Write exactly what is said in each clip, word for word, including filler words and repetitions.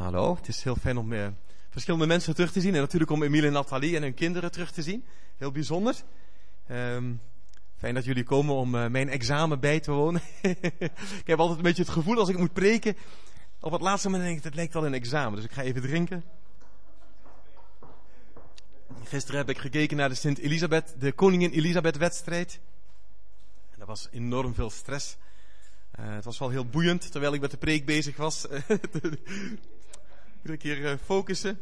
Hallo, het is heel fijn om uh, verschillende mensen terug te zien. En natuurlijk om Emiel en Nathalie en hun kinderen terug te zien. Heel bijzonder. Um, fijn dat jullie komen om uh, mijn examen bij te wonen. Ik heb altijd een beetje het gevoel als ik moet preken. Op het laatste moment denk ik, het lijkt wel een examen. Dus ik ga even drinken. Gisteren heb ik gekeken naar de Sint Elisabeth, de Koningin Elisabeth wedstrijd. En dat was enorm veel stress. Uh, het was wel heel boeiend, terwijl ik met de preek bezig was. Iedere keer uh, focussen.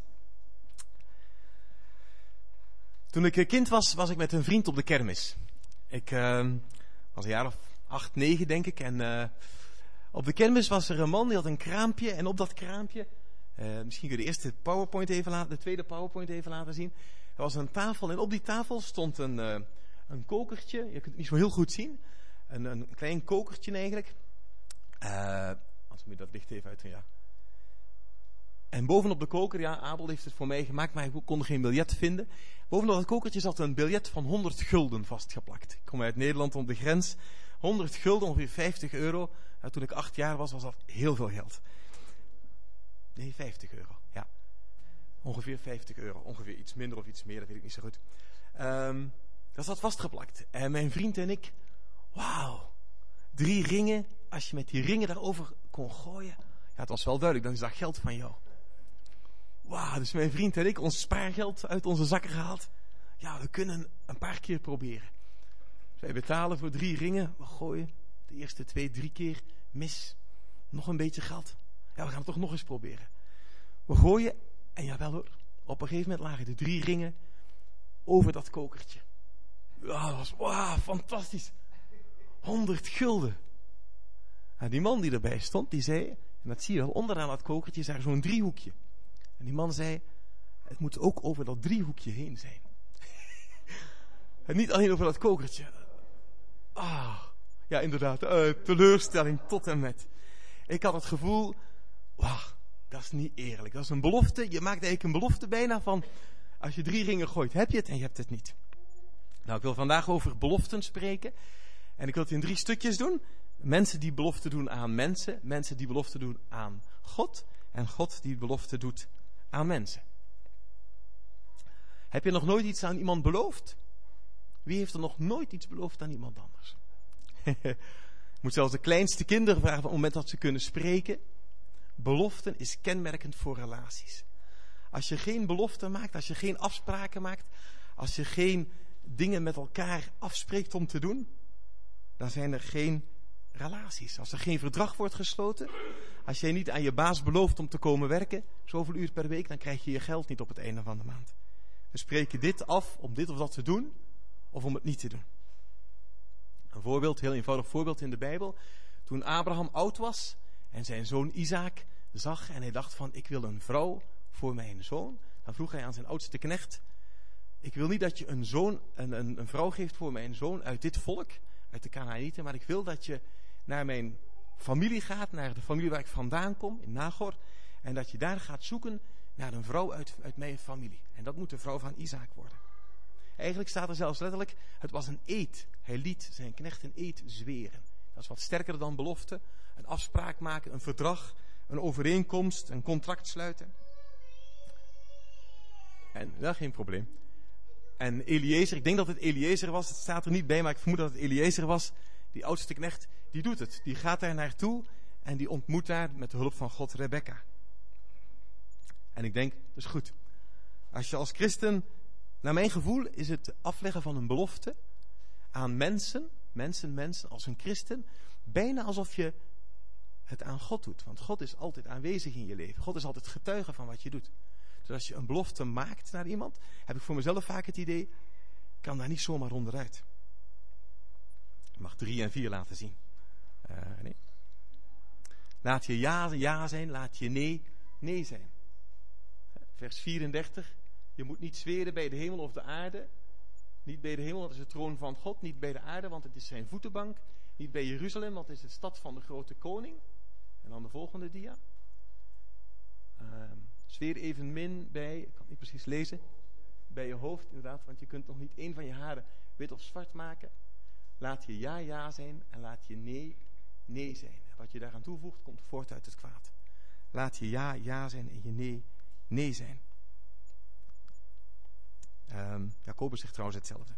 Toen ik kind was, was ik met een vriend op de kermis. Ik uh, was een jaar of acht, negen denk ik. En uh, op de kermis was er een man, die had een kraampje. En op dat kraampje, uh, misschien kun je de eerste PowerPoint even laten, de tweede PowerPoint even laten zien. Er was een tafel en op die tafel stond een, uh, een kokertje. Je kunt het niet zo heel goed zien. Een, een klein kokertje eigenlijk. Uh, als moet je dat licht even uit. Ja. En bovenop de koker, ja, Abel heeft het voor mij gemaakt, maar ik kon geen biljet vinden. Bovenop het kokertje zat een biljet van honderd gulden vastgeplakt. Ik kom uit Nederland om de grens. honderd gulden, ongeveer vijftig euro. Uh, toen ik acht jaar was, was dat heel veel geld. Nee, vijftig euro, ja. Ongeveer vijftig euro. Ongeveer iets minder of iets meer, dat weet ik niet zo goed. Um, dat zat vastgeplakt. En mijn vriend en ik, wauw, drie ringen. Als je met die ringen daarover kon gooien. Ja, het was wel duidelijk, dan is dat geld van jou. Wauw, dus mijn vriend en ik ons spaargeld uit onze zakken gehaald. Ja, we kunnen een paar keer proberen. Dus wij betalen voor drie ringen. We gooien de eerste twee, drie keer mis. Nog een beetje geld. Ja, we gaan het toch nog eens proberen. We gooien en jawel hoor, op een gegeven moment lagen de drie ringen over dat kokertje. Ja, dat was wauw, fantastisch. honderd gulden. En die man die erbij stond, die zei, en dat zie je wel, onderaan dat kokertje is daar zo'n driehoekje. En die man zei, het moet ook over dat driehoekje heen zijn. En niet alleen over dat kokertje. Ah, ja inderdaad, uh, teleurstelling tot en met. Ik had het gevoel, wauw, dat is niet eerlijk. Dat is een belofte, je maakt eigenlijk een belofte bijna van, als je drie ringen gooit, heb je het en je hebt het niet. Nou, ik wil vandaag over beloften spreken. En ik wil het in drie stukjes doen. Mensen die belofte doen aan mensen. Mensen die belofte doen aan God. En God die belofte doet aan mensen. Heb je nog nooit iets aan iemand beloofd? Wie heeft er nog nooit iets beloofd aan iemand anders? Je moet zelfs de kleinste kinderen vragen op het moment dat ze kunnen spreken. Beloften is kenmerkend voor relaties. Als je geen beloften maakt, als je geen afspraken maakt, als je geen dingen met elkaar afspreekt om te doen, dan zijn er geen relaties. Als er geen verdrag wordt gesloten, als jij niet aan je baas belooft om te komen werken, zoveel uur per week, dan krijg je je geld niet op het einde van de maand. We spreken dit af om dit of dat te doen, of om het niet te doen. Een voorbeeld, heel eenvoudig voorbeeld in de Bijbel. Toen Abraham oud was en zijn zoon Isaac zag en hij dacht van, ik wil een vrouw voor mijn zoon, dan vroeg hij aan zijn oudste knecht, ik wil niet dat je een, zoon, een, een, een vrouw geeft voor mijn zoon uit dit volk, uit de Kanaanieten, maar ik wil dat je naar mijn familie gaat, naar de familie waar ik vandaan kom, in Nagor, en dat je daar gaat zoeken naar een vrouw uit, uit mijn familie. En dat moet de vrouw van Isaac worden. Eigenlijk staat er zelfs letterlijk, het was een eed. Hij liet zijn knecht een eed zweren. Dat is wat sterker dan belofte. Een afspraak maken, een verdrag, een overeenkomst, een contract sluiten. En, ja, geen probleem. En Eliezer, ik denk dat het Eliezer was, het staat er niet bij, maar ik vermoed dat het Eliezer was, die oudste knecht, die doet het. Die gaat daar naartoe en die ontmoet daar met de hulp van God Rebecca. En ik denk, dat is goed. Als je als christen, naar mijn gevoel, is het afleggen van een belofte aan mensen, mensen, mensen, als een christen, bijna alsof je het aan God doet. Want God is altijd aanwezig in je leven. God is altijd getuige van wat je doet. Dus als je een belofte maakt naar iemand, heb ik voor mezelf vaak het idee, ik kan daar niet zomaar onderuit. Ik mag drie en vier laten zien. Uh, nee. Laat je ja, ja zijn, laat je nee, nee zijn. Vers vierendertig. Je moet niet zweren bij de hemel of de aarde. Niet bij de hemel, want het is de troon van God. Niet bij de aarde, want het is zijn voetenbank. Niet bij Jeruzalem, want het is de stad van de grote koning. En dan de volgende dia. Uh, zweer evenmin bij, ik kan het niet precies lezen, bij je hoofd inderdaad, want je kunt nog niet één van je haren wit of zwart maken. Laat je ja, ja zijn en laat je nee, nee zijn. En wat je daaraan toevoegt, komt voort uit het kwaad. Laat je ja, ja zijn en je nee, nee zijn. Um, Jacobus zegt trouwens hetzelfde.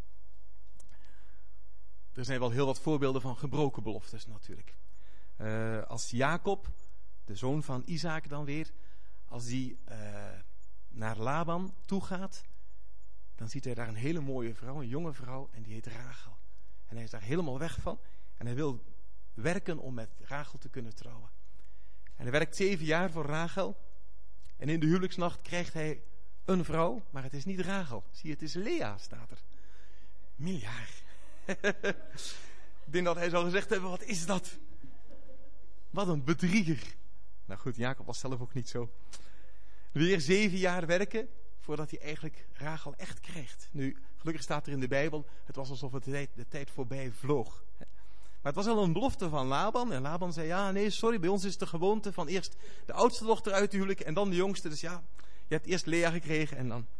Er zijn wel heel wat voorbeelden van gebroken beloftes natuurlijk. Uh, als Jacob, de zoon van Isaac dan weer, als die uh, naar Laban toe gaat, dan ziet hij daar een hele mooie vrouw, een jonge vrouw, en die heet Rachel. En hij is daar helemaal weg van. En hij wil werken om met Rachel te kunnen trouwen. En hij werkt zeven jaar voor Rachel. En in de huwelijksnacht krijgt hij een vrouw, maar het is niet Rachel. Zie je, het is Lea, staat er. Miljard. Ik denk dat hij zou gezegd hebben, wat is dat? Wat een bedrieger. Nou goed, Jacob was zelf ook niet zo. Weer zeven jaar werken voordat hij eigenlijk Rachel echt krijgt. Nu, gelukkig staat er in de Bijbel, het was alsof het de tijd, de tijd voorbij vloog. Maar het was al een belofte van Laban. En Laban zei, ja, nee, sorry, bij ons is de gewoonte van eerst de oudste dochter uit te huwelijken en dan de jongste. Dus ja, je hebt eerst Lea gekregen en dan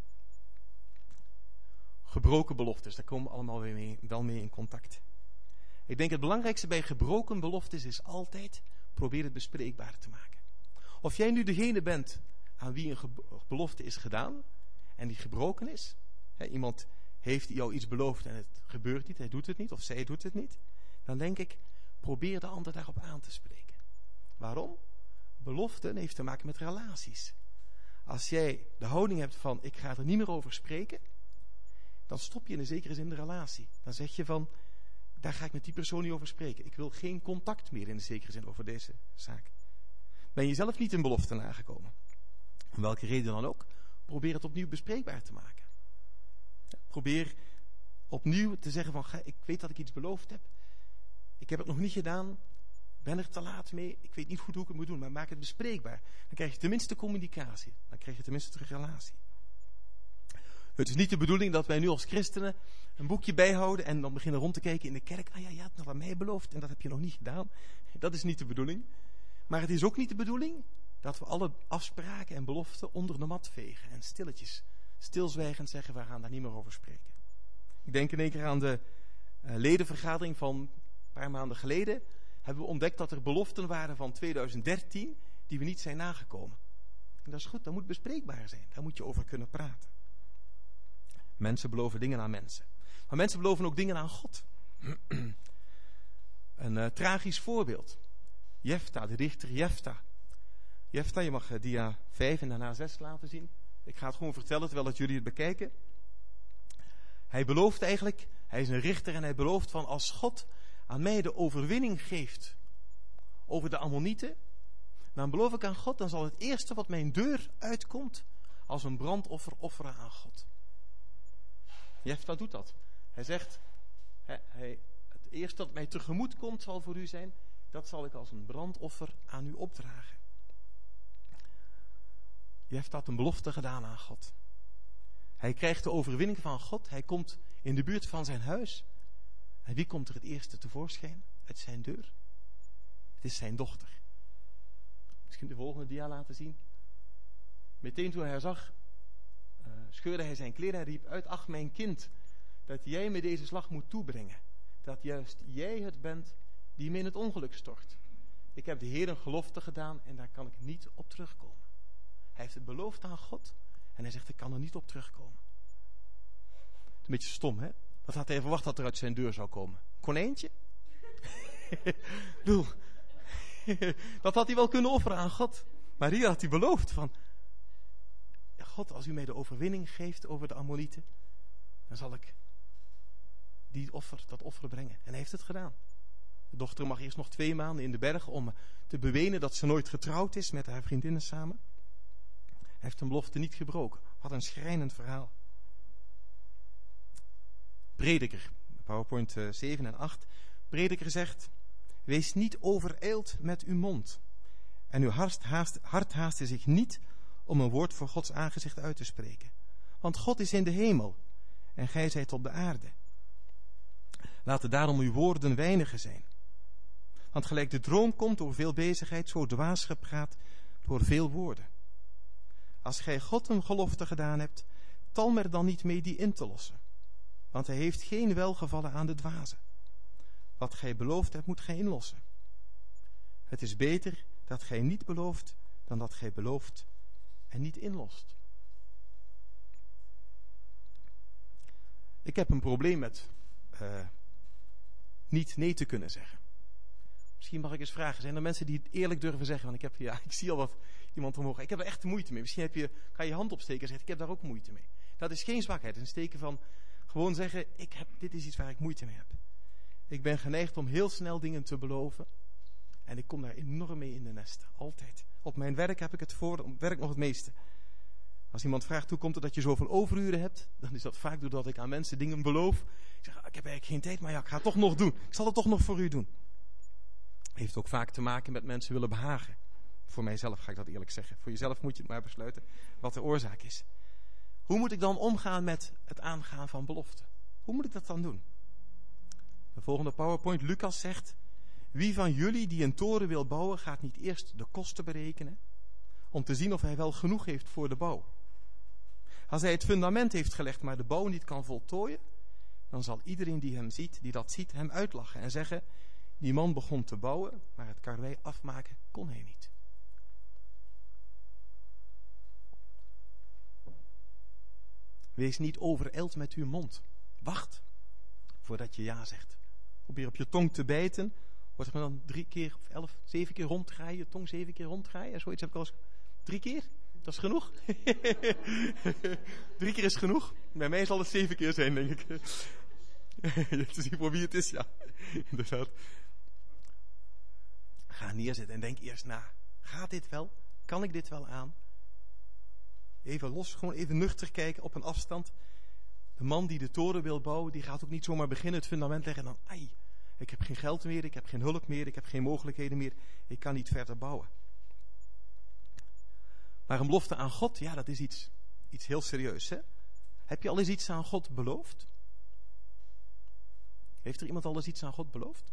gebroken beloftes. Daar komen we allemaal weer mee, wel mee in contact. Ik denk het belangrijkste bij gebroken beloftes is altijd probeer het bespreekbaar te maken. Of jij nu degene bent aan wie een ge- belofte is gedaan en die gebroken is. Hè, iemand heeft jou iets beloofd en het gebeurt niet, hij doet het niet of zij doet het niet. Dan denk ik, probeer de ander daarop aan te spreken. Waarom? Belofte heeft te maken met relaties. Als jij de houding hebt van, ik ga er niet meer over spreken, dan stop je in een zekere zin de relatie. Dan zeg je van, daar ga ik met die persoon niet over spreken. Ik wil geen contact meer in een zekere zin over deze zaak. Ben je zelf niet in belofte nagekomen? Om welke reden dan ook, probeer het opnieuw bespreekbaar te maken. Probeer opnieuw te zeggen van, ik weet dat ik iets beloofd heb. Ik heb het nog niet gedaan. Ben er te laat mee. Ik weet niet goed hoe ik het moet doen. Maar maak het bespreekbaar. Dan krijg je tenminste communicatie. Dan krijg je tenminste terug relatie. Het is niet de bedoeling dat wij nu als christenen een boekje bijhouden en dan beginnen rond te kijken in de kerk. Ah ja, je hebt nog aan mij beloofd en dat heb je nog niet gedaan. Dat is niet de bedoeling. Maar het is ook niet de bedoeling dat we alle afspraken en beloften onder de mat vegen. En stilletjes, stilzwijgend zeggen, we gaan daar niet meer over spreken. Ik denk in één keer aan de uh, ledenvergadering van een paar maanden geleden. Hebben we ontdekt dat er beloften waren van tweeduizend dertien die we niet zijn nagekomen. En dat is goed, dat moet bespreekbaar zijn. Daar moet je over kunnen praten. Mensen beloven dingen aan mensen. Maar mensen beloven ook dingen aan God. Een uh, tragisch voorbeeld. Jefta, de dichter Jefta. Jefta, je mag uh, dia vijf en daarna zes laten zien. Ik ga het gewoon vertellen terwijl dat jullie het bekijken. Hij belooft eigenlijk, hij is een richter en hij belooft van als God aan mij de overwinning geeft over de Ammonieten, dan beloof ik aan God, dan zal het eerste wat mijn deur uitkomt als een brandoffer offeren aan God. Jefta doet dat. Hij zegt, hij, hij, het eerste dat mij tegemoet komt zal voor u zijn, dat zal ik als een brandoffer aan u opdragen. Jefta had een belofte gedaan aan God. Hij krijgt de overwinning van God. Hij komt in de buurt van zijn huis. En wie komt er het eerste tevoorschijn uit zijn deur? Het is zijn dochter. Misschien de volgende dia laten zien. Meteen toen hij haar zag, uh, scheurde hij zijn kleren en riep uit, ach mijn kind, dat jij me deze slag moet toebrengen. Dat juist jij het bent die me in het ongeluk stort. Ik heb de Heer een gelofte gedaan en daar kan ik niet op terugkomen. Hij heeft het beloofd aan God en hij zegt, ik kan er niet op terugkomen. Het is een beetje stom, hè? Wat had hij verwacht dat er uit zijn deur zou komen? Konijntje? Doe. Dat had hij wel kunnen offeren aan God. Maar hier had hij beloofd van, ja, God, als u mij de overwinning geeft over de Ammonieten, dan zal ik die offer, dat offer brengen. En hij heeft het gedaan. De dochter mag eerst nog twee maanden in de bergen om te bewenen dat ze nooit getrouwd is met haar vriendinnen samen. Hij heeft een belofte niet gebroken. Wat een schrijnend verhaal. Prediker, PowerPoint zeven en acht. Prediker zegt, wees niet overijld met uw mond. En uw hart haast, hart haaste zich niet om een woord voor Gods aangezicht uit te spreken. Want God is in de hemel en gij zijt op de aarde. Laten daarom uw woorden weinige zijn. Want gelijk de droom komt door veel bezigheid, zo dwaas gepraat door veel woorden. Als gij God een gelofte gedaan hebt, talm er dan niet mee die in te lossen. Want hij heeft geen welgevallen aan de dwazen. Wat gij beloofd hebt, moet gij inlossen. Het is beter dat gij niet belooft, dan dat gij belooft en niet inlost. Ik heb een probleem met uh, niet nee te kunnen zeggen. Misschien mag ik eens vragen, zijn er mensen die het eerlijk durven zeggen? Want ik heb, ja, ik zie al wat iemand omhoog. Ik heb er echt moeite mee. Misschien heb je, kan je je hand opsteken en zeggen, ik heb daar ook moeite mee. Dat is geen zwakheid. Het is een steken van gewoon zeggen, ik heb, dit is iets waar ik moeite mee heb. Ik ben geneigd om heel snel dingen te beloven. En ik kom daar enorm mee in de nesten. Altijd. Op mijn werk heb ik het voor, op werk nog het meeste. Als iemand vraagt, hoe komt het dat je zoveel overuren hebt? Dan is dat vaak doordat ik aan mensen dingen beloof. Ik zeg, ik heb eigenlijk geen tijd, maar ja, ik ga het toch nog doen. Ik zal het toch nog voor u doen. Heeft ook vaak te maken met mensen willen behagen. Voor mijzelf ga ik dat eerlijk zeggen. Voor jezelf moet je het maar besluiten wat de oorzaak is. Hoe moet ik dan omgaan met het aangaan van beloften? Hoe moet ik dat dan doen? De volgende PowerPoint, Lucas zegt, wie van jullie die een toren wil bouwen, gaat niet eerst de kosten berekenen, om te zien of hij wel genoeg heeft voor de bouw. Als hij het fundament heeft gelegd, maar de bouw niet kan voltooien, dan zal iedereen die hem ziet, die dat ziet, hem uitlachen en zeggen, die man begon te bouwen, maar het karwei afmaken kon hij niet. Wees niet overijld met uw mond. Wacht voordat je ja zegt. Probeer op je tong te bijten. Wordt er dan drie keer of elf, zeven keer ronddraaien, je tong zeven keer ronddraaien? Zoiets heb ik al eens. Drie keer? Dat is genoeg? Drie keer is genoeg? Bij mij zal het zeven keer zijn, denk ik. Te zien voor wie het is, ja. Inderdaad. Ga neerzitten en denk eerst na. Gaat dit wel? Kan ik dit wel aan? Even los, gewoon even nuchter kijken op een afstand. De man die de toren wil bouwen, die gaat ook niet zomaar beginnen het fundament leggen en dan, ai, ik heb geen geld meer, ik heb geen hulp meer, ik heb geen mogelijkheden meer, ik kan niet verder bouwen. Maar een belofte aan God, ja, dat is iets, iets heel serieus, hè? Heb je al eens iets aan God beloofd? Heeft er iemand al eens iets aan God beloofd?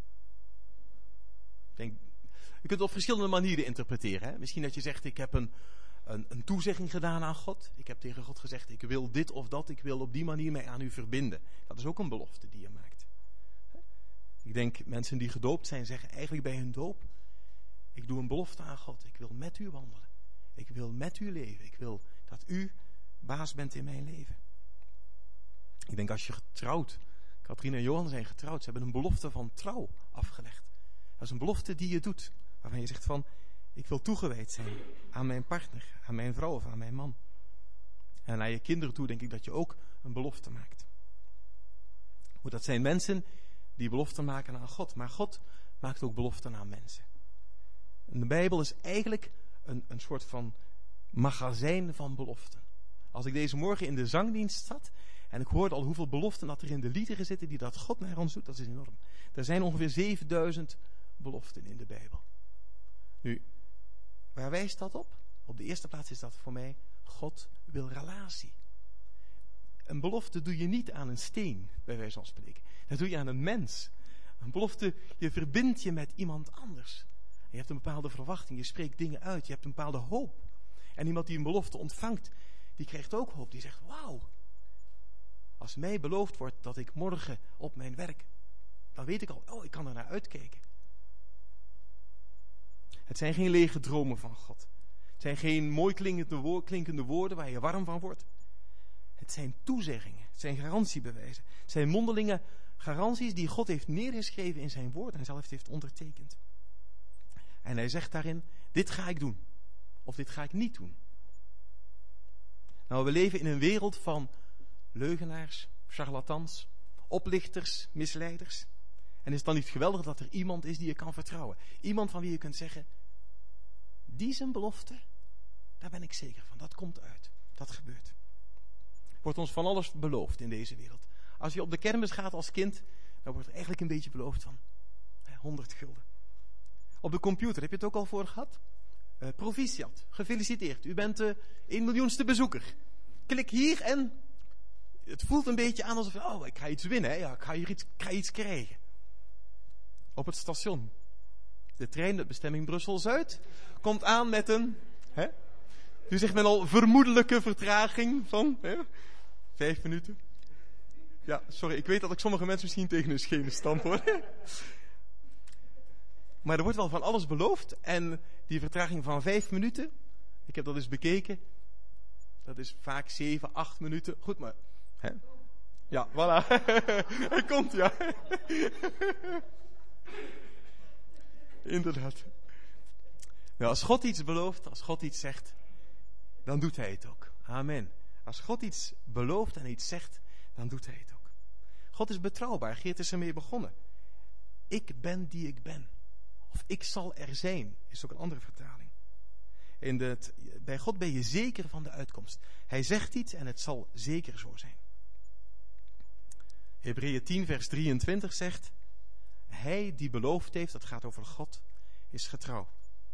Denk, je kunt het op verschillende manieren interpreteren, hè? Misschien dat je zegt, ik heb een Een, een toezegging gedaan aan God. Ik heb tegen God gezegd, ik wil dit of dat. Ik wil op die manier mij aan u verbinden. Dat is ook een belofte die je maakt. Ik denk, mensen die gedoopt zijn, zeggen eigenlijk bij hun doop, ik doe een belofte aan God. Ik wil met u wandelen. Ik wil met u leven. Ik wil dat u baas bent in mijn leven. Ik denk, als je getrouwd, Katrien en Johan zijn getrouwd, ze hebben een belofte van trouw afgelegd. Dat is een belofte die je doet. Waarvan je zegt van, ik wil toegewijd zijn aan mijn partner, aan mijn vrouw of aan mijn man. En naar je kinderen toe denk ik dat je ook een belofte maakt. Goed, dat zijn mensen die beloften maken aan God. Maar God maakt ook beloften aan mensen. En de Bijbel is eigenlijk een, een soort van magazijn van beloften. Als ik deze morgen in de zangdienst zat en ik hoorde al hoeveel beloften dat er in de liederen zitten die dat God naar ons doet, dat is enorm. Er zijn ongeveer zevenduizend beloften in de Bijbel. Nu, waar wijst dat op? Op de eerste plaats is dat voor mij, God wil relatie. Een belofte doe je niet aan een steen, bij wijze van spreken. Dat doe je aan een mens. Een belofte, je verbindt je met iemand anders. Je hebt een bepaalde verwachting, je spreekt dingen uit, je hebt een bepaalde hoop. En iemand die een belofte ontvangt, die krijgt ook hoop. Die zegt, wauw, als mij beloofd wordt dat ik morgen op mijn werk, dan weet ik al, oh, ik kan er naar uitkijken. Het zijn geen lege dromen van God. Het zijn geen mooi klinkende, woord, klinkende woorden waar je warm van wordt. Het zijn toezeggingen. Het zijn garantiebewijzen. Het zijn mondelinge garanties die God heeft neergeschreven in zijn woord en zelf heeft ondertekend. En hij zegt daarin, dit ga ik doen. Of dit ga ik niet doen. Nou, we leven in een wereld van leugenaars, charlatans, oplichters, misleiders. En is het dan niet geweldig dat er iemand is die je kan vertrouwen? Iemand van wie je kunt zeggen, die zijn belofte, daar ben ik zeker van. Dat komt uit. Dat gebeurt. Wordt ons van alles beloofd in deze wereld. Als je op de kermis gaat als kind, dan wordt er eigenlijk een beetje beloofd van honderd gulden. Op de computer, heb je het ook al voor gehad? Uh, proficiat, gefeliciteerd. U bent de één miljoenste bezoeker. Klik hier en het voelt een beetje aan alsof, oh, ik ga iets winnen. Hè? Ja, ik ga hier iets, ik ga iets krijgen. Op het station. De trein, de bestemming Brussel-Zuid, komt aan met een, hè? Nu zegt men al, vermoedelijke vertraging van hè? Vijf minuten. Ja, sorry, ik weet dat ik sommige mensen misschien tegen hun schenen stamp hoor. Maar er wordt wel van alles beloofd. En die vertraging van vijf minuten, ik heb dat eens bekeken. Dat is vaak zeven, acht minuten. Goed, maar... Hè? Ja, voilà. Hij komt, ja. Inderdaad. Nou, als God iets belooft, als God iets zegt, dan doet hij het ook. Amen. Als God iets belooft en iets zegt, dan doet hij het ook. God is betrouwbaar. Geert is ermee begonnen. Ik ben die ik ben. Of ik zal er zijn, is ook een andere vertaling. In de, bij God ben je zeker van de uitkomst. Hij zegt iets en het zal zeker zo zijn. Hebreeën tien vers drieëntwintig zegt, hij die beloofd heeft, dat gaat over God, is getrouw.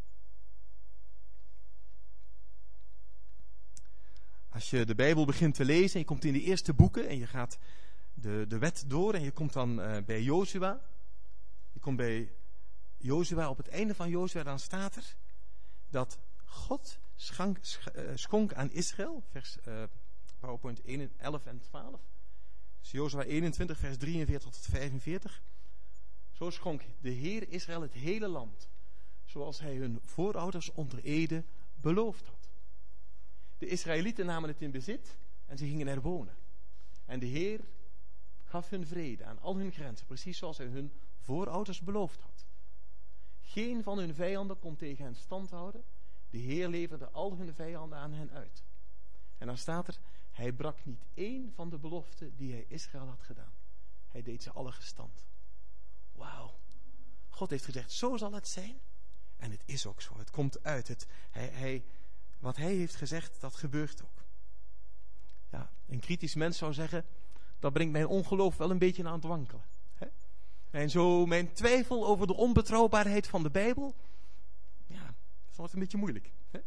Als je de Bijbel begint te lezen en je komt in de eerste boeken en je gaat de, de wet door en je komt dan uh, bij Jozua. Je komt bij Jozua, op het einde van Jozua, dan staat er dat God schonk, schonk aan Israël, vers uh, PowerPoint elf en twaalf. Dus Jozua eenentwintig vers drieënveertig tot vijfenveertig. Zo schonk de Heer Israël het hele land, zoals hij hun voorouders onder ede beloofd had. De Israëlieten namen het in bezit en ze gingen er wonen. En de Heer gaf hun vrede aan al hun grenzen, precies zoals hij hun voorouders beloofd had. Geen van hun vijanden kon tegen hen stand houden. De Heer leverde al hun vijanden aan hen uit. En dan staat er, hij brak niet één van de beloften die hij Israël had gedaan. Hij deed ze alle gestand. Wauw. God heeft gezegd, zo zal het zijn. En het is ook zo. Het komt uit. Het, hij, hij, wat hij heeft gezegd, dat gebeurt ook. Ja, een kritisch mens zou zeggen, dat brengt mijn ongeloof wel een beetje aan het wankelen. Hè? En zo mijn twijfel over de onbetrouwbaarheid van de Bijbel, ja, dat wordt een beetje moeilijk. Hè?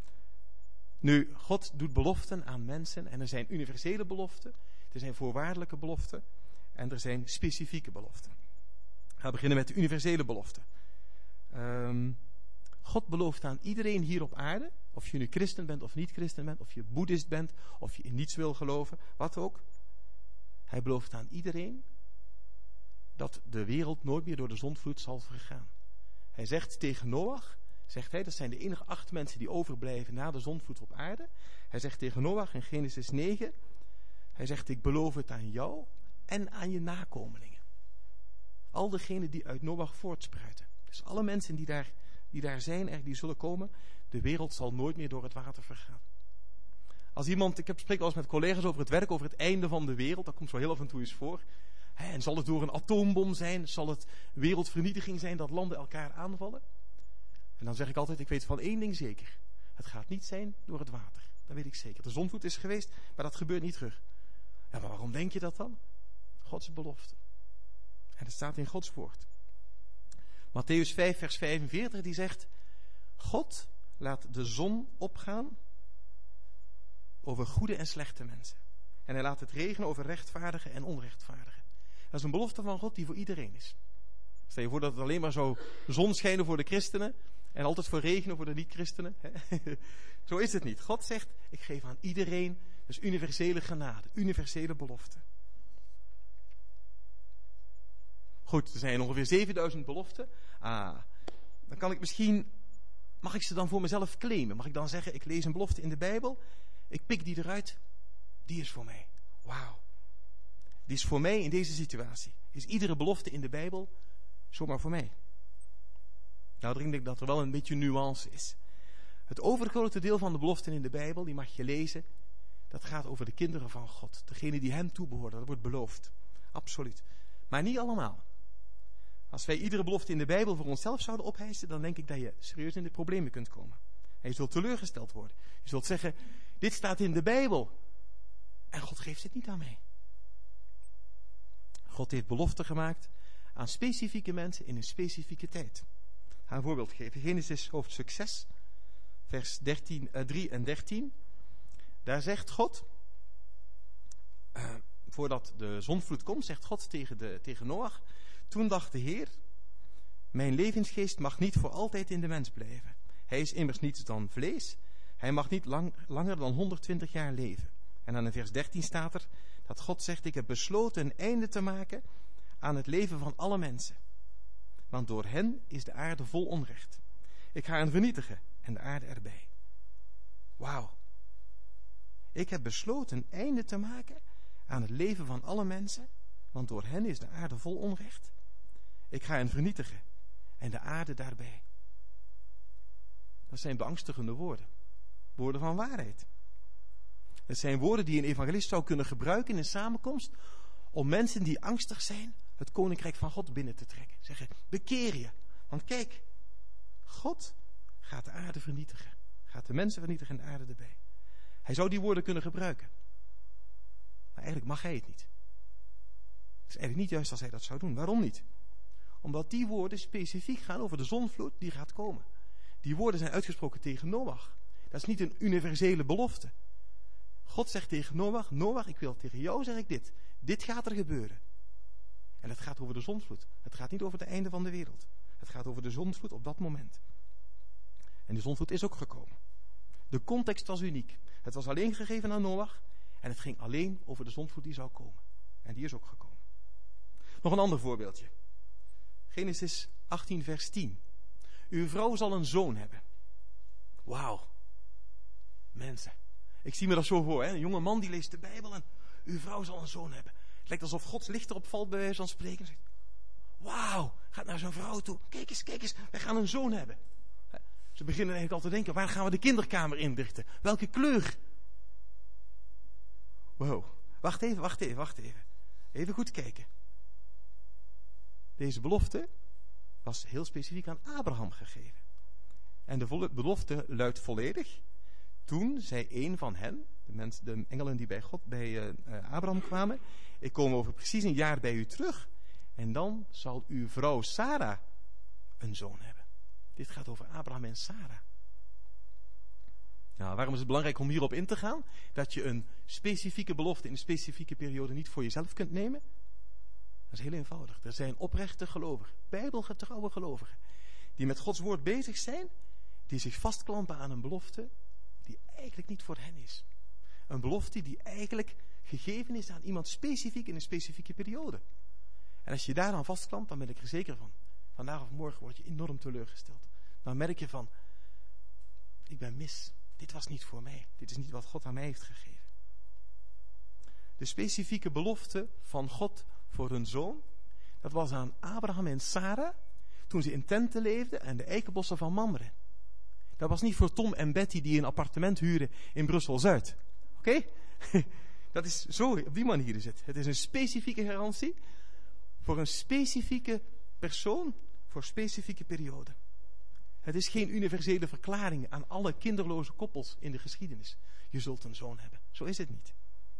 Nu, God doet beloften aan mensen en er zijn universele beloften, er zijn voorwaardelijke beloften en er zijn specifieke beloften. Ik ga beginnen met de universele beloften. Um, God belooft aan iedereen hier op aarde, of je nu christen bent of niet christen bent, of je boeddhist bent, of je in niets wil geloven, wat ook. Hij belooft aan iedereen dat de wereld nooit meer door de zondvloed zal vergaan. Hij zegt tegen Noach, zegt hij, dat zijn de enige acht mensen die overblijven na de zondvloed op aarde. Hij zegt tegen Noach in Genesis negen, hij zegt, ik beloof het aan jou en aan je nakomelingen. Al degenen die uit Noach voortspruiten. Dus alle mensen die daar, die daar zijn, er, die zullen komen, de wereld zal nooit meer door het water vergaan. Als iemand, ik heb spreek wel eens met collega's over het werk, over het einde van de wereld, dat komt zo heel af en toe eens voor. He, en zal het door een atoombom zijn? Zal het wereldvernietiging zijn dat landen elkaar aanvallen? En dan zeg ik altijd, ik weet van één ding zeker. Het gaat niet zijn door het water. Dat weet ik zeker. De zondvloed is geweest, maar dat gebeurt niet terug. Ja, maar waarom denk je dat dan? Gods belofte. En het staat in Gods woord. Mattheüs vijf vers vijfenveertig die zegt, God laat de zon opgaan over goede en slechte mensen. En hij laat het regenen over rechtvaardigen en onrechtvaardigen. Dat is een belofte van God die voor iedereen is. Stel je voor dat het alleen maar zo zon schijnen voor de christenen en altijd voor regenen voor de niet-christenen. Zo is het niet. God zegt, ik geef aan iedereen, dus universele genade, universele belofte. Goed, er zijn ongeveer zevenduizend beloften. Ah, dan kan ik misschien, mag ik ze dan voor mezelf claimen? Mag ik dan zeggen, ik lees een belofte in de Bijbel, ik pik die eruit, die is voor mij. Wauw. Die is voor mij in deze situatie. Is iedere belofte in de Bijbel zomaar voor mij? Nou, denk ik dat er wel een beetje nuance is. Het overgrote deel van de beloften in de Bijbel, die mag je lezen, dat gaat over de kinderen van God. Degene die hem toebehoren, dat wordt beloofd. Absoluut. Maar niet allemaal. Als wij iedere belofte in de Bijbel voor onszelf zouden ophijsen, dan denk ik dat je serieus in de problemen kunt komen. En je zult teleurgesteld worden. Je zult zeggen, dit staat in de Bijbel. En God geeft het niet aan mij. God heeft beloften gemaakt aan specifieke mensen in een specifieke tijd. Ik ga een voorbeeld geven. Genesis hoofdstuk zes, vers dertien, uh, drie en dertien. Daar zegt God, uh, voordat de zondvloed komt, zegt God tegen, de, tegen Noach, toen dacht de Heer, mijn levensgeest mag niet voor altijd in de mens blijven. Hij is immers niets dan vlees. Hij mag niet lang, langer dan honderdtwintig jaar leven. En dan in vers dertien staat er dat God zegt, ik heb besloten een einde te maken aan het leven van alle mensen. want door hen is de aarde vol onrecht. Ik ga hen vernietigen en de aarde erbij. Wauw. Ik heb besloten een einde te maken aan het leven van alle mensen, want door hen is de aarde vol onrecht. Ik ga hen vernietigen en de aarde daarbij. Dat zijn beangstigende woorden. Woorden van waarheid. Het zijn woorden die een evangelist zou kunnen gebruiken in een samenkomst om mensen die angstig zijn het koninkrijk van God binnen te trekken. Zeggen, bekeer je. Want kijk, God gaat de aarde vernietigen. Gaat de mensen vernietigen en de aarde erbij. Hij zou die woorden kunnen gebruiken. Maar eigenlijk mag hij het niet. Het is eigenlijk niet juist als hij dat zou doen. Waarom niet? Omdat die woorden specifiek gaan over de zondvloed die gaat komen. Die woorden zijn uitgesproken tegen Noach. Dat is niet een universele belofte. God zegt tegen Noach, Noach, ik wil tegen jou zeg ik dit. Dit gaat er gebeuren. En het gaat over de zondvloed. Het gaat niet over het einde van de wereld. Het gaat over de zondvloed op dat moment. En de zondvloed is ook gekomen. De context was uniek. Het was alleen gegeven aan Noach. En het ging alleen over de zondvloed die zou komen. En die is ook gekomen. Nog een ander voorbeeldje. Genesis achttien vers tien. Uw vrouw zal een zoon hebben. Wauw. Mensen. Ik zie me dat zo voor. Hè? Een jonge man die leest de Bijbel en uw vrouw zal een zoon hebben. Het lijkt alsof Gods licht erop valt bij wijze van spreken. Zegt, wauw, gaat naar zijn vrouw toe. Kijk eens, kijk eens, wij gaan een zoon hebben. Ze beginnen eigenlijk al te denken, waar gaan we de kinderkamer inrichten? Welke kleur? Wow, wacht even, wacht even, wacht even. Even goed kijken. Deze belofte was heel specifiek aan Abraham gegeven. En de belofte luidt volledig. Toen zei een van hen, de, mensen, de engelen die bij God, bij uh, Abraham kwamen, ik kom over precies een jaar bij u terug en dan zal uw vrouw Sarah een zoon hebben. Dit gaat over Abraham en Sarah. Nou, waarom is het belangrijk om hierop in te gaan? Dat je een specifieke belofte in een specifieke periode niet voor jezelf kunt nemen? Dat is heel eenvoudig. Er zijn oprechte gelovigen, bijbelgetrouwe gelovigen, die met Gods woord bezig zijn, die zich vastklampen aan een belofte die eigenlijk niet voor hen is. Een belofte die eigenlijk gegeven is aan iemand specifiek in een specifieke periode. En als je daaraan vastklampt, dan ben ik er zeker van. Vandaag of morgen word je enorm teleurgesteld. Dan merk je van, ik ben mis. Dit was niet voor mij. Dit is niet wat God aan mij heeft gegeven. De specifieke belofte van God voor hun zoon, dat was aan Abraham en Sarah toen ze in tenten leefden aan de eikenbossen van Mamre. Dat was niet voor Tom en Betty die een appartement huren in Brussel-Zuid. Oké? Okay? Dat is zo, op die manier is het. Het is een specifieke garantie voor een specifieke persoon, voor een specifieke periode. Het is geen universele verklaring aan alle kinderloze koppels in de geschiedenis. Je zult een zoon hebben. Zo is het niet.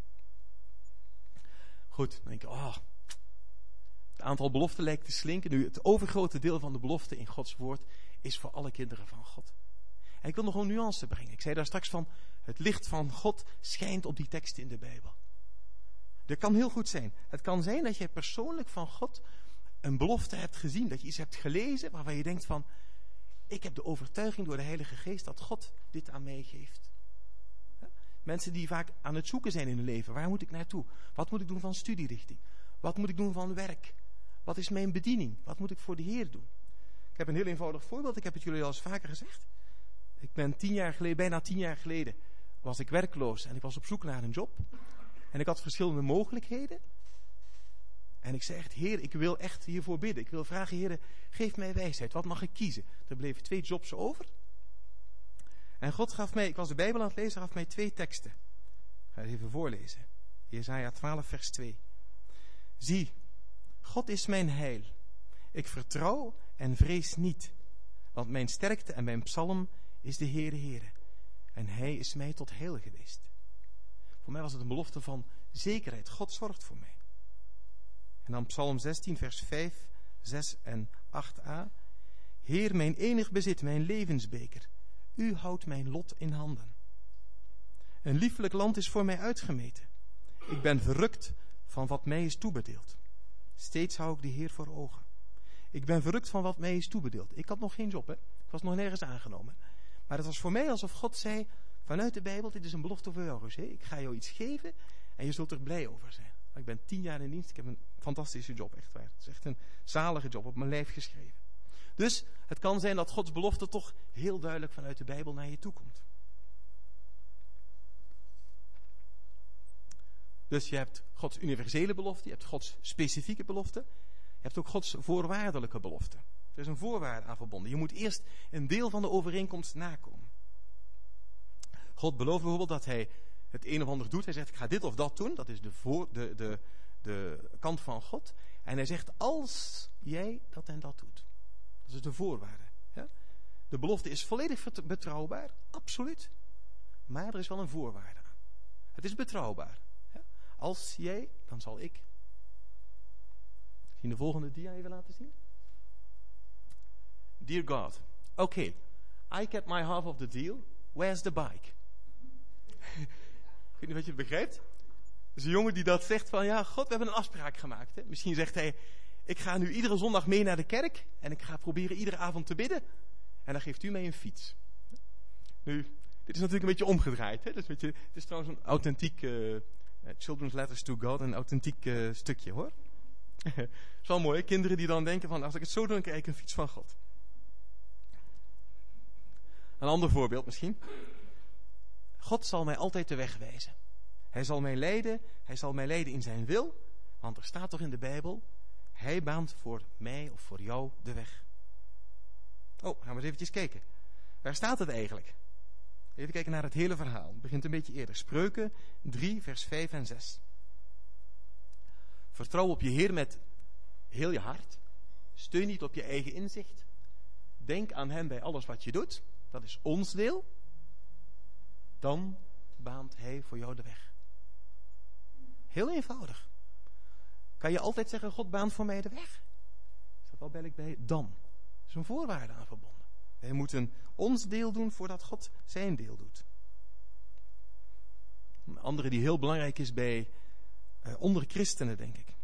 Goed, dan denk je, oh, het aantal beloften lijkt te slinken. Nu, het overgrote deel van de beloften in Gods woord is voor alle kinderen van God. En ik wil nog een nuance brengen. Ik zei daar straks van, het licht van God schijnt op die teksten in de Bijbel. Dat kan heel goed zijn. Het kan zijn dat jij persoonlijk van God een belofte hebt gezien, dat je iets hebt gelezen waarvan je denkt van, ik heb de overtuiging door de Heilige Geest dat God dit aan mij geeft. Mensen die vaak aan het zoeken zijn in hun leven. Waar moet ik naartoe? Wat moet ik doen van studierichting? Wat moet ik doen van werk? Wat is mijn bediening? Wat moet ik voor de Heer doen? Ik heb een heel eenvoudig voorbeeld. Ik heb het jullie al eens vaker gezegd. Ik ben tien jaar geleden, bijna tien jaar geleden, was ik werkloos en ik was op zoek naar een job. En ik had verschillende mogelijkheden. En ik zei echt, Heer, ik wil echt hiervoor bidden. Ik wil vragen, Heer, geef mij wijsheid. Wat mag ik kiezen? Er bleven twee jobs over. En God gaf mij, ik was de Bijbel aan het lezen, gaf mij twee teksten. Ik ga het even voorlezen. Jesaja twaalf vers twee. Zie, God is mijn heil. Ik vertrouw en vrees niet. Want mijn sterkte en mijn psalm is de Heere Heere. En hij is mij tot heil geweest. Voor mij was het een belofte van zekerheid. God zorgt voor mij. En dan Psalm zestien vers vijf, zes en acht a. Heer, mijn enig bezit, mijn levensbeker. U houdt mijn lot in handen. Een lieflijk land is voor mij uitgemeten. Ik ben verrukt van wat mij is toebedeeld. Steeds hou ik de Heer voor ogen. Ik ben verrukt van wat mij is toebedeeld. Ik had nog geen job, hè? Ik was nog nergens aangenomen. Maar het was voor mij alsof God zei, vanuit de Bijbel, dit is een belofte voor jou, José. Ik ga jou iets geven en je zult er blij over zijn. Ik ben tien jaar in dienst, ik heb een fantastische job, echt waar. Het is echt een zalige job, op mijn lijf geschreven. Dus het kan zijn dat Gods belofte toch heel duidelijk vanuit de Bijbel naar je toe komt. Dus je hebt Gods universele belofte, je hebt Gods specifieke belofte, je hebt ook Gods voorwaardelijke belofte. Er is een voorwaarde aan verbonden. Je moet eerst een deel van de overeenkomst nakomen. God belooft bijvoorbeeld dat hij het een of ander doet. Hij zegt, ik ga dit of dat doen. Dat is de, voor, de, de, de kant van God. En hij zegt, als jij dat en dat doet. Dat is de voorwaarde. Ja? De belofte is volledig betrouwbaar, absoluut. Maar er is wel een voorwaarde aan. Het is betrouwbaar. Ja? Als jij, dan zal ik. Misschien de volgende dia even laten zien. Dear God, okay, I get my half of the deal. Where's the bike? Ik weet niet wat je begrijpt. Er is een jongen die dat zegt van, ja, God, we hebben een afspraak gemaakt. Hè? Misschien zegt hij, ik ga nu iedere zondag mee naar de kerk en ik ga proberen iedere avond te bidden. En dan geeft u mij een fiets. Nu, dit is natuurlijk een beetje omgedraaid. Hè? Dus weet je, het is trouwens een authentiek uh, Children's Letters to God, een authentiek uh, stukje, hoor. Het is wel mooi, hè? Kinderen die dan denken van, als ik het zo doe, dan krijg ik een fiets van God. Een ander voorbeeld misschien. God zal mij altijd de weg wijzen. Hij zal mij leiden, hij zal mij leiden in zijn wil. Want er staat toch in de Bijbel, hij baant voor mij of voor jou de weg. Oh, gaan we eens eventjes kijken. Waar staat het eigenlijk? Even kijken naar het hele verhaal. Het begint een beetje eerder. Spreuken drie, vers vijf en zes. Vertrouw op je Heer met heel je hart. Steun niet op je eigen inzicht. Denk aan hem bij alles wat je doet. Dat is ons deel. Dan baant hij voor jou de weg. Heel eenvoudig. Kan je altijd zeggen, God baant voor mij de weg? Is dat wel bij bij? Dan. Er is een voorwaarde aan verbonden. Wij moeten ons deel doen voordat God zijn deel doet. Een andere die heel belangrijk is bij uh, onder christenen, denk ik.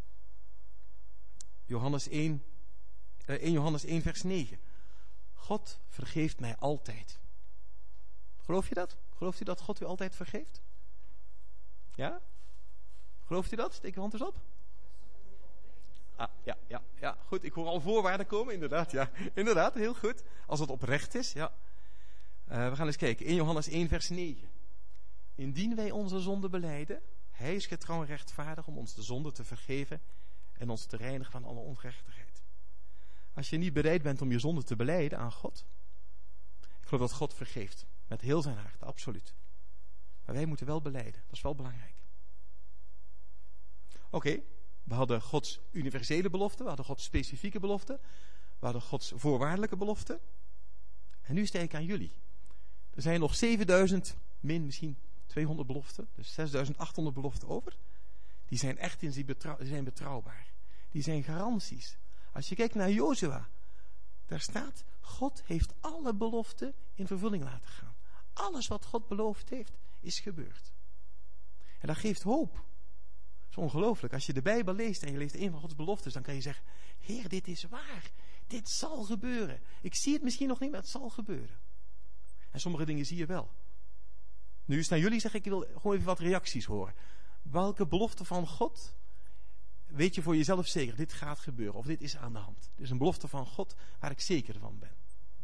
Johannes één, uh, één Johannes één vers negen. God vergeeft mij altijd. Geloof je dat? Gelooft u dat God u altijd vergeeft? Ja? Gelooft u dat? Steek je hand eens op. Ah, ja, ja, ja, goed. Ik hoor al voorwaarden komen, inderdaad. Ja, inderdaad, heel goed. Als het oprecht is, ja. Uh, we gaan eens kijken. In Johannes één vers negen. Indien wij onze zonde belijden, hij is getrouw en rechtvaardig om ons de zonde te vergeven en ons te reinigen van alle ongerechtigheid. Als je niet bereid bent om je zonde te belijden aan God, ik geloof dat God vergeeft. Met heel zijn hart, absoluut. Maar wij moeten wel belijden. Dat is wel belangrijk. Oké, okay, we hadden Gods universele belofte. We hadden Gods specifieke belofte. We hadden Gods voorwaardelijke belofte. En nu steek ik aan jullie. Er zijn nog zevenduizend, min misschien tweehonderd beloften. Dus zesduizend achthonderd beloften over. Die zijn echt in, die zijn betrouwbaar. Die zijn garanties. Als je kijkt naar Jozua. Daar staat, God heeft alle beloften in vervulling laten gaan. Alles wat God beloofd heeft, is gebeurd. En dat geeft hoop. Dat is ongelooflijk. Als je de Bijbel leest en je leest een van Gods beloftes, dan kan je zeggen, Heer, dit is waar. Dit zal gebeuren. Ik zie het misschien nog niet, maar het zal gebeuren. En sommige dingen zie je wel. Nu is naar jullie zeg ik, ik wil gewoon even wat reacties horen. Welke belofte van God weet je voor jezelf zeker, dit gaat gebeuren of dit is aan de hand. Dit is een belofte van God waar ik zeker van ben.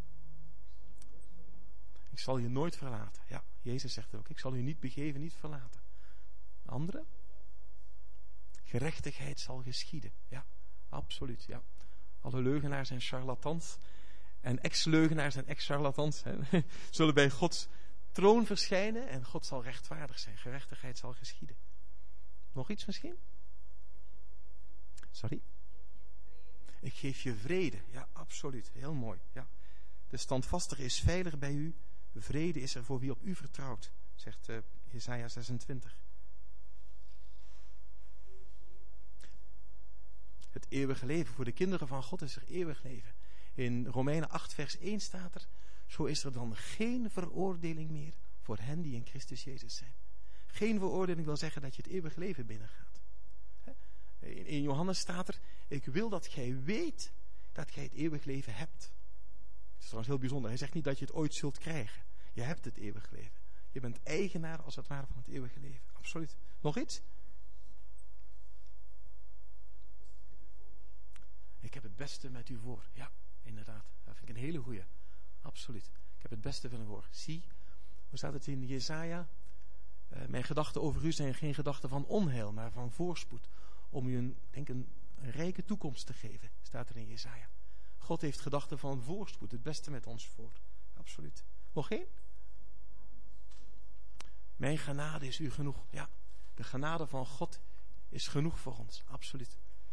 Ik zal je nooit verlaten. Ja, Jezus zegt het ook. Ik zal u niet begeven, niet verlaten. Andere? Gerechtigheid zal geschieden. Ja, absoluut. Ja. Alle leugenaars en charlatans en ex-leugenaars en ex-charlatans hè, zullen bij Gods troon verschijnen en God zal rechtvaardig zijn. Gerechtigheid zal geschieden. Nog iets misschien? Sorry? Ik geef je vrede. Ja, absoluut. Heel mooi. Ja. De standvastige is veilig bij u. Vrede is er voor wie op u vertrouwt, zegt uh, Jesaja zesentwintig. Het eeuwige leven. Voor de kinderen van God is er eeuwig leven. In Romeinen acht vers één staat er, zo is er dan geen veroordeling meer voor hen die in Christus Jezus zijn. Geen veroordeling wil zeggen dat je het eeuwige leven binnengaat. In, in Johannes staat er, ik wil dat gij weet dat gij het eeuwig leven hebt. Het is trouwens heel bijzonder. Hij zegt niet dat je het ooit zult krijgen. Je hebt het eeuwig leven. Je bent eigenaar als het ware van het eeuwige leven. Absoluut. Nog iets? Ik heb het beste met u voor. Ja, inderdaad. Dat vind ik een hele goeie. Absoluut. Ik heb het beste willen horen. Zie, hoe staat het in Jesaja? Uh, mijn gedachten over u zijn geen gedachten van onheil, maar van voorspoed. Om u een, denk een, een rijke toekomst te geven, staat er in Jesaja. God heeft gedachten van voorspoed, het beste met ons voor. Absoluut. Nog één? Mijn genade is u genoeg. Ja, de genade van God is genoeg voor ons. Absoluut.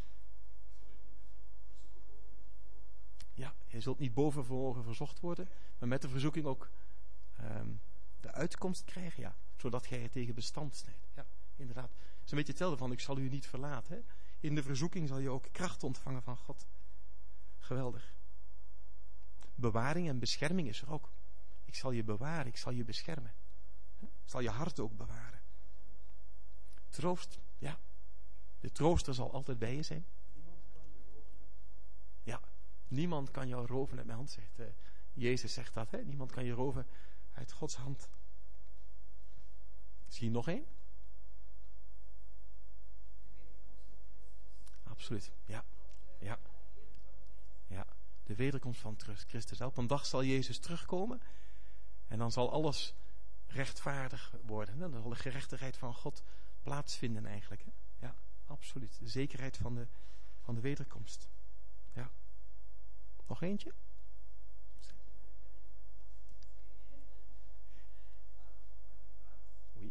Ja, je zult niet boven vermogen verzocht worden, maar met de verzoeking ook um, de uitkomst krijgen, ja, zodat gij er tegen bestand snijdt. Ja, inderdaad. Het is een beetje hetzelfde van, ik zal u niet verlaten. Hè? In de verzoeking zal je ook kracht ontvangen van God. Geweldig. Bewaring en bescherming is er ook. Ik zal je bewaren, ik zal je beschermen. Ik zal je hart ook bewaren. Troost, ja. De trooster zal altijd bij je zijn. Ja, niemand kan jou roven uit mijn hand, zegt uh, Jezus zegt dat. Hè? Niemand kan je roven uit Gods hand. Zie je nog één? Absoluut, ja. Ja. Ja, de wederkomst van Christus. Op een dag zal Jezus terugkomen en dan zal alles rechtvaardig worden. Dan zal de gerechtigheid van God plaatsvinden eigenlijk. Hè? Ja, absoluut. De zekerheid van de, van de wederkomst. Ja. Nog eentje? Oui.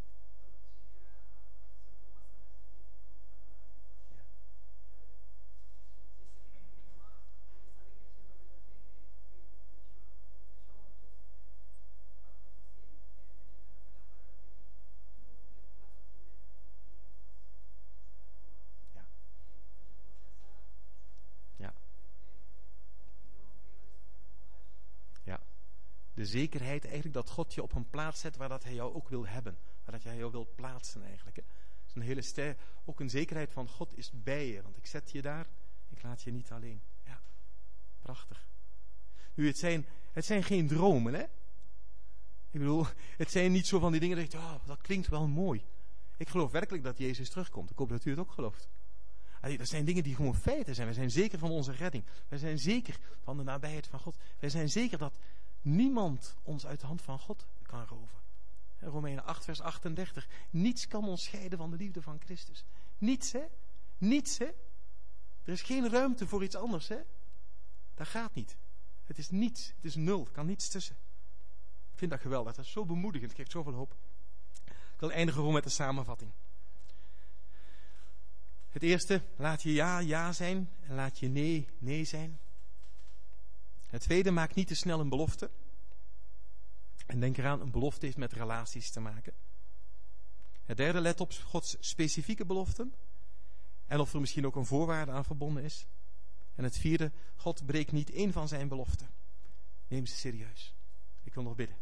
De zekerheid eigenlijk dat God je op een plaats zet waar dat hij jou ook wil hebben. Waar dat hij jou wil plaatsen eigenlijk. Hè. Dat is een hele ster, ook een zekerheid van God is bij je. Want ik zet je daar, ik laat je niet alleen. Ja, prachtig. Nu, het zijn, het zijn geen dromen, hè. Ik bedoel, het zijn niet zo van die dingen dat je denkt, oh, dat klinkt wel mooi. Ik geloof werkelijk dat Jezus terugkomt. Ik hoop dat u het ook gelooft. Allee, dat zijn dingen die gewoon feiten zijn. Wij zijn zeker van onze redding. Wij zijn zeker van de nabijheid van God. Wij zijn zeker dat niemand ons uit de hand van God kan roven. Romeinen acht vers achtendertig. Niets kan ons scheiden van de liefde van Christus. Niets, hè? Niets, hè? Er is geen ruimte voor iets anders, hè? Dat gaat niet. Het is niets. Het is nul. Er kan niets tussen. Ik vind dat geweldig. Dat is zo bemoedigend. Het geeft zoveel hoop. Ik wil eindigen gewoon met de samenvatting. Het eerste, laat je ja, ja zijn. En laat je nee, nee zijn. Het tweede, maak niet te snel een belofte. En denk eraan, een belofte heeft met relaties te maken. Het derde, let op Gods specifieke beloften. En of er misschien ook een voorwaarde aan verbonden is. En het vierde, God breekt niet één van zijn beloften. Neem ze serieus. Ik wil nog bidden.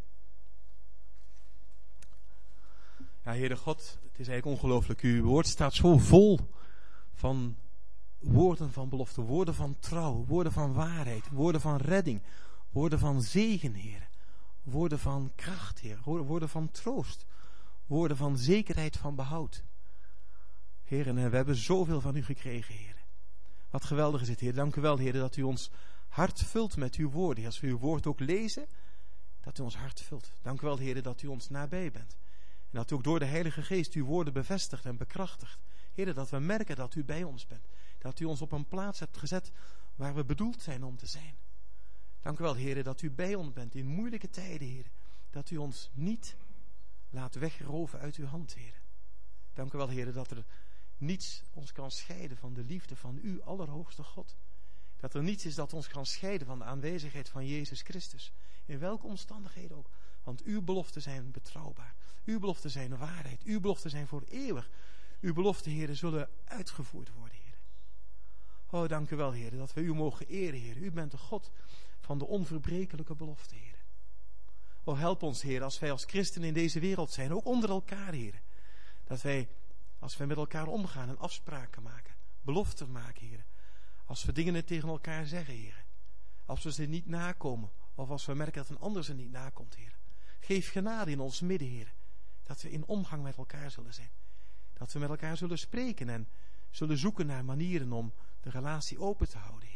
Ja, Heere God, het is eigenlijk ongelooflijk. Uw woord staat zo vol van woorden van belofte, woorden van trouw, woorden van waarheid, woorden van redding, woorden van zegen, Heer. Woorden van kracht, Heer. Woorden van troost. Woorden van zekerheid van behoud. Heer, en we hebben zoveel van u gekregen, Heer. Wat geweldig is het, Heer. Dank u wel, Heer, dat u ons hart vult met uw woorden. Als we uw woord ook lezen, dat u ons hart vult. Dank u wel, Heer, dat u ons nabij bent. En dat u ook door de Heilige Geest uw woorden bevestigt en bekrachtigt. Heer, dat we merken dat u bij ons bent. Dat u ons op een plaats hebt gezet waar we bedoeld zijn om te zijn. Dank u wel, Heer, dat u bij ons bent in moeilijke tijden, Heer. Dat u ons niet laat wegroven uit uw hand, Heer. Dank u wel, Heer, dat er niets ons kan scheiden van de liefde van u, allerhoogste God. Dat er niets is dat ons kan scheiden van de aanwezigheid van Jezus Christus. In welke omstandigheden ook. Want uw beloften zijn betrouwbaar. Uw beloften zijn waarheid. Uw beloften zijn voor eeuwig. Uw beloften, Heer, zullen uitgevoerd worden, Heer. Oh, dank u wel, Heer, dat we u mogen eren, Heer. U bent de God van de onverbrekelijke belofte, Heer. Oh, help ons, Heer, als wij als christenen in deze wereld zijn, ook onder elkaar, Heer. Dat wij, als wij met elkaar omgaan en afspraken maken, beloften maken, Heer. Als we dingen tegen elkaar zeggen, Heer. Als we ze niet nakomen, of als we merken dat een ander ze niet nakomt, Heer. Geef genade in ons midden, Heer. Dat we in omgang met elkaar zullen zijn. Dat we met elkaar zullen spreken en zullen zoeken naar manieren om de relatie open te houden, Heer.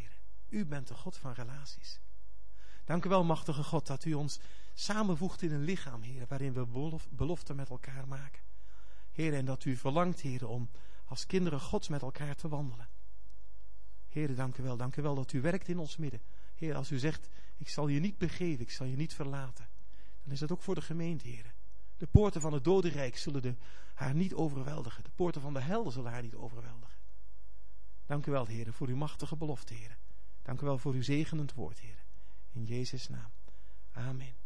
U bent de God van relaties. Dank u wel, machtige God, dat u ons samenvoegt in een lichaam, Heer, waarin we belof, beloften met elkaar maken. Heer, en dat u verlangt, Heer, om als kinderen Gods met elkaar te wandelen. Heer, dank u wel. Dank u wel dat u werkt in ons midden. Heer, als u zegt, ik zal je niet begeven, ik zal je niet verlaten. Dan is dat ook voor de gemeente, Heer. De poorten van het dodenrijk zullen de, haar niet overweldigen. De poorten van de hel zullen haar niet overweldigen. Dank u wel, Heer, voor uw machtige belofte, Heer. Dank u wel voor uw zegenend woord, Heer. In Jezus' naam. Amen.